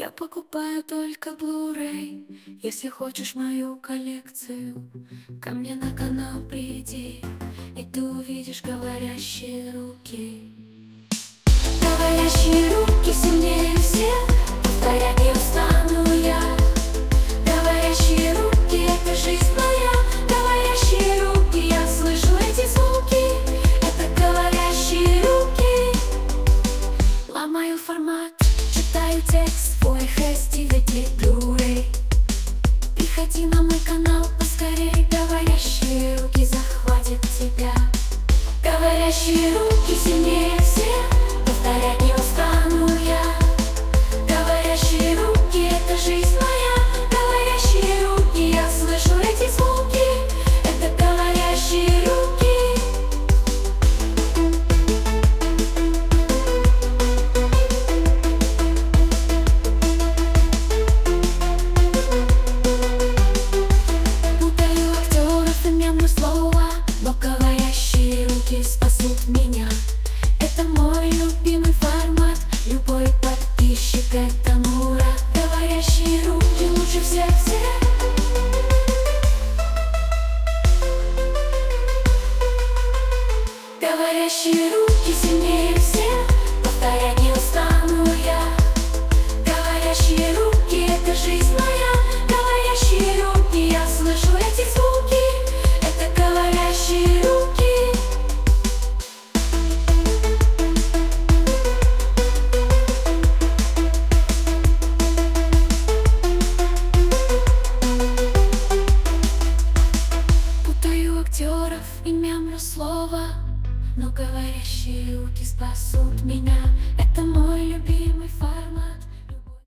Я покупаю только Blu-ray. Если хочешь мою коллекцию, ко мне на канал приди, и ты увидишь говорящие руки. Говорящие руки сильнее всех, повторять не устану я. Говорящие руки — это жизнь моя. Говорящие руки, я слышу эти звуки. Это говорящие руки. Ломаю формат, читаю текст, свой HD DVD Blu-ray. Приходи на мой канал поскорей, говорящие руки захватят тебя. Говорящие руки сильнее всех, повторять не устану я. Говорящие руки — это жизнь моя. Говорящие руки, я слышу эти звуки. Это говорящие руки. Путаю актеров и мемы слова, но говорящие руки спасут меня. Это мой любимый формат, любой подписчик — это